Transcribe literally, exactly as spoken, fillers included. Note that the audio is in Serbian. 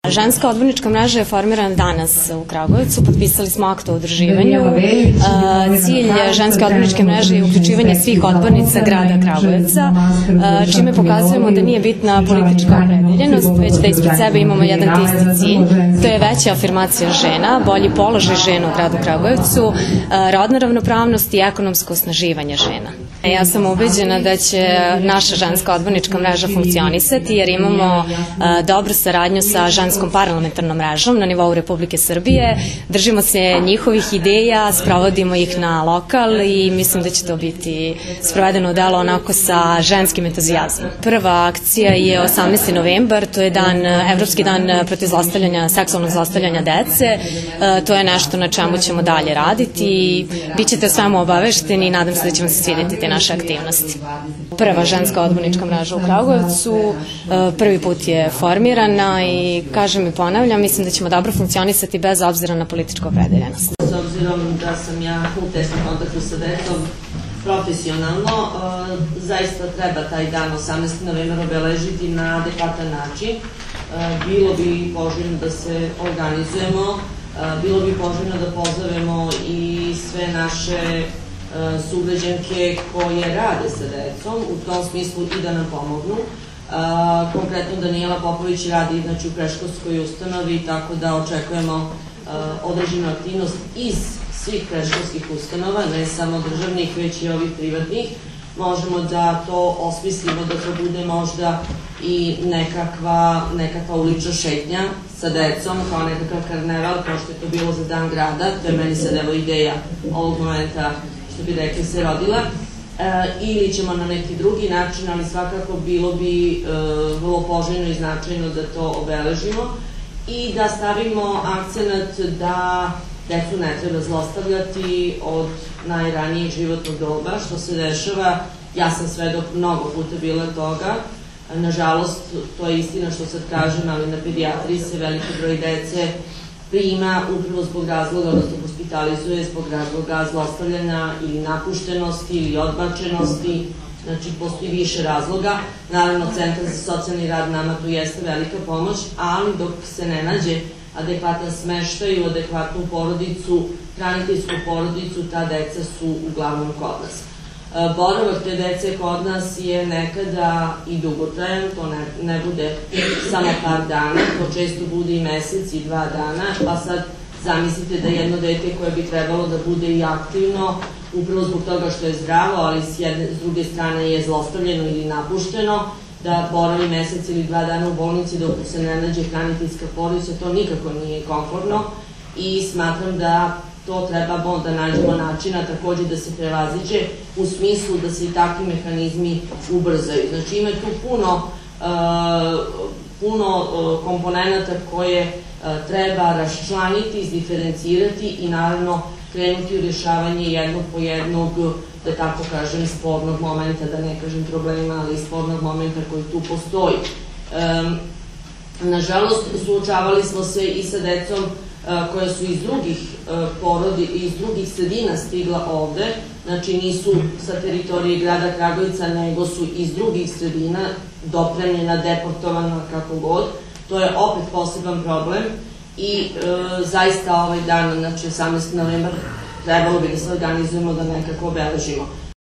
Ženska odbornička mreža je formirana danas u Kragujevcu, potpisali smo akt o udruživanju. Cilj ženske odborničke mreže je uključivanje svih odbornica grada Kragujevca, čime pokazujemo da nije bitna politička opredeljenost, već da ispred sebe imamo jedan te isti cilj. To je veća afirmacija žena, bolji položaj žena u gradu Kragujevcu, rodna ravnopravnost i ekonomsko osnaživanje žena. Ja sam ubeđena da će naša ženska odbornička mreža funkcionisati jer imamo dobru saradnju sa ženskom parlamentarnom mrežom na nivou Republike Srbije. Držimo se njihovih ideja, sprovodimo ih na lokal i mislim da će to biti sprovedeno u delo onako sa ženskim entuzijazmom. Prva akcija je osamnaesti novembar, to je dan, Evropski dan protiv zlostavljanja, seksualnog zlostavljanja dece. To je nešto na čemu ćemo dalje raditi i bit ćete o svemu obavešteni i nadam se da će vam se svidjeti te naše aktivnosti. Prva ženska odbornička mreža u Kragujevcu, prvi put je formirana i kažem i ponavljam, mislim da ćemo dobro funkcionisati bez obzira na političku opredeljenost. S obzirom da sam ja u tesnom kontaktu sa decom profesionalno, zaista treba taj dan osamnaesti novembar obeležiti na adekvatan način. Bilo bi poželjno da se organizujemo, bilo bi poželjno da pozovemo i sve naše sugrađanke koje rade sa decom, u tom smislu i da nam pomognu. Konkretno Danijela Popović radi u predškolskoj ustanovi, tako da očekujemo određenu aktivnost iz svih predškolskih ustanova, ne samo državnih, već i ovih privatnih. Možemo da to osmislimo, da to bude možda i nekakva ulična šetnja sa decom, kao nekakav karneval, kao što je to bilo za Dan grada. To je meni sad evo ideja ovog momenta, što bi rekli, se rodila. Ili ćemo na neki drugi način, ali svakako bilo bi vrlo poželjno i značajno da to obeležimo i da stavimo akcenat da decu ne treba zlostavljati od najranijeg životnog doba, što se dešava. Ja sam svedok mnogo puta bila toga. Nažalost, to je istina što sad kažem, ali na pedijatriji se veliki broj dece prima upravo zbog razloga, odnosno hospitalizuje zbog razloga zlostavljanja ili napuštenosti ili odbačenosti. Znači, postoji više razloga. Naravno, Centar za socijalni rad nama tu jeste velika pomoć, ali dok se ne nađe adekvatan smeštaj u adekvatnu porodicu, hraniteljsku porodicu, ta deca su uglavnom kod nas. Boravak te dece kod nas je nekada i dugotrajan, to ne bude samo par dana, to često bude i mesec i dva dana, pa sad zamislite da jedno dete koje bi trebalo da bude i aktivno, upravo zbog toga što je zdravo, ali s druge strane je zlostavljeno ili napušteno, da boravi mesec ili dva dana u bolnici dok se ne nađe hraniteljska porodica, to nikako nije komfortno i smatram da to trebamo da nađemo načina takođe da se prevaziđe u smislu da se i takvi mehanizmi ubrzaju. Znači ima tu puno puno komponenta koje treba raščlaniti, izdiferencirati i naravno krenuti u rješavanje jednog po jednog, da tako kažem, spornog momenta, da ne kažem problema, ali spornog momenta koji tu postoji. Nažalost, suočavali smo se i sa decom koja su iz drugih porodi, iz drugih sredina stigla ovde, znači nisu sa teritorije grada Kragujevca, nego su iz drugih sredina dopremljena, deportovana, kako god. To je opet poseban problem i zaista ovaj dan, znači osamnaesti novembar, trebalo bi da se organizujemo da nekako obeležimo.